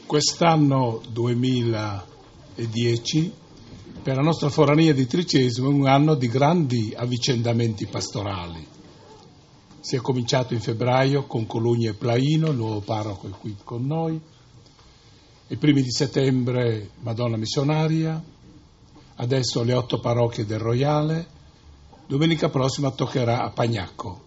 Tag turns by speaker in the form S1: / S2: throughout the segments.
S1: Quest'anno 2010 per la nostra forania di Tricesimo è un anno di grandi avvicendamenti pastorali. Si è cominciato in febbraio con Colugno e Plaino, il nuovo parroco è qui con noi, i primi di settembre Madonna Missionaria, adesso le 8 parrocchie del Royale, domenica prossima toccherà a Pagnacco,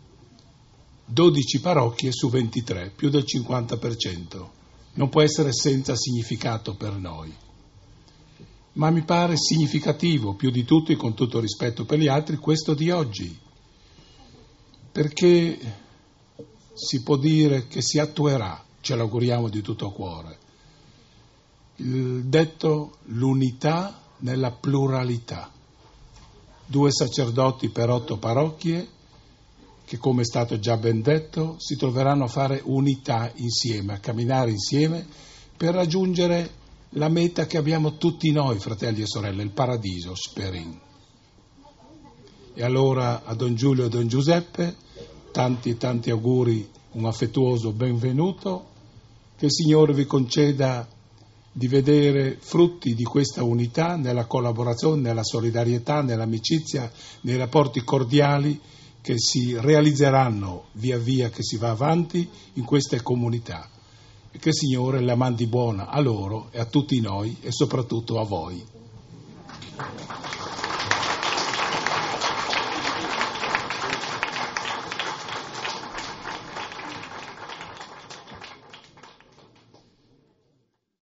S1: 12 parrocchie su 23, più del 50%. Non può essere senza significato per noi, ma mi pare significativo più di tutto e con tutto rispetto per gli altri questo di oggi, perché si può dire che si attuerà, ce l'auguriamo di tutto cuore, il detto l'unità nella pluralità, 2 sacerdoti per 8 parrocchie che, come è stato già ben detto, si troveranno a fare unità insieme, a camminare insieme per raggiungere la meta che abbiamo tutti noi, fratelli e sorelle, il paradiso, Sperin. E allora a Don Giulio e Don Giuseppe tanti auguri, un affettuoso benvenuto, che il Signore vi conceda di vedere frutti di questa unità nella collaborazione, nella solidarietà, nell'amicizia, nei rapporti cordiali che si realizzeranno via via che si va avanti in queste comunità, e che il Signore la mandi buona a loro e a tutti noi e soprattutto a voi.